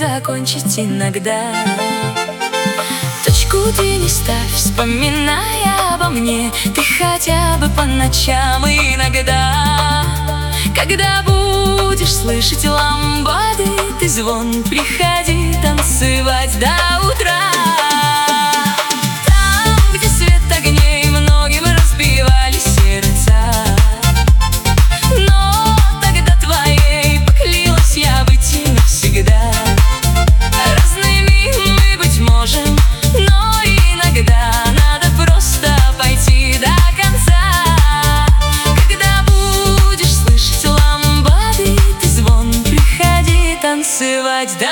закончить иногда. Точку ты не ставь, вспоминая обо мне, ты хотя бы по ночам иногда. Когда будешь слышать ламбады, ты звон, приходи танцевать до утра. Там, где свет огней многим разбивали сердца, но тогда твоей поклялась я быть и навсегда. Разными мы быть можем, но иногда надо просто пойти до конца. Когда будешь слышать ламбады, ты звон, приходи танцевать до